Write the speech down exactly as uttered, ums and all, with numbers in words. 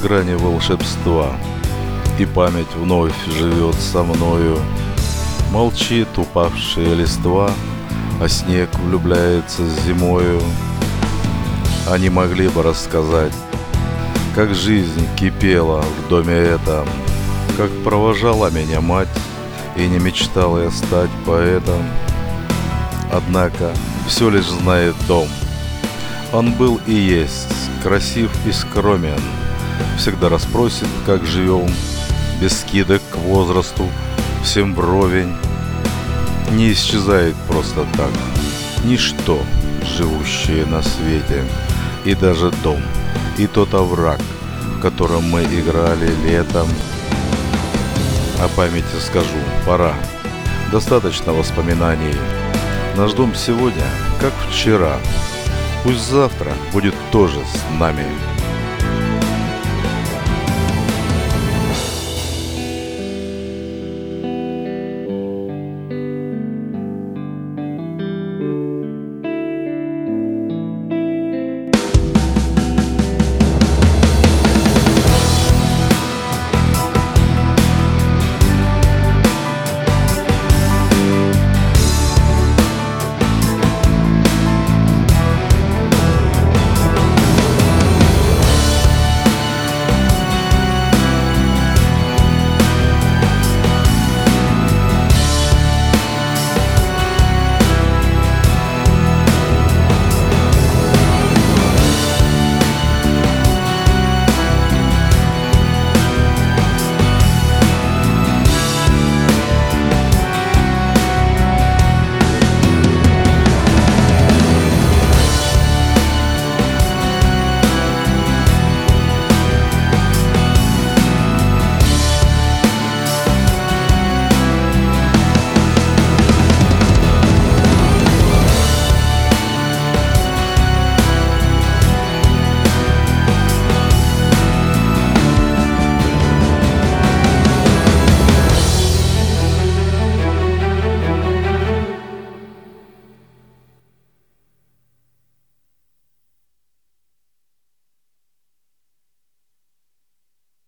грани волшебства, и память вновь живет со мною. Молчит упавшая листва, а снег влюбляется с зимою. Они могли бы рассказать, как жизнь кипела в доме этом, как провожала меня мать, и не мечтал я стать поэтом. Однако все лишь знает дом. Он был и есть, красив и скромен, всегда расспросит, как живем, без скидок к возрасту, всем вровень. Не исчезает просто так ничто, живущее на свете, и даже дом, и тот овраг, в котором мы играли летом. О памяти скажу, пора, достаточно воспоминаний. Наш дом сегодня, как вчера, пусть завтра будет тоже с нами.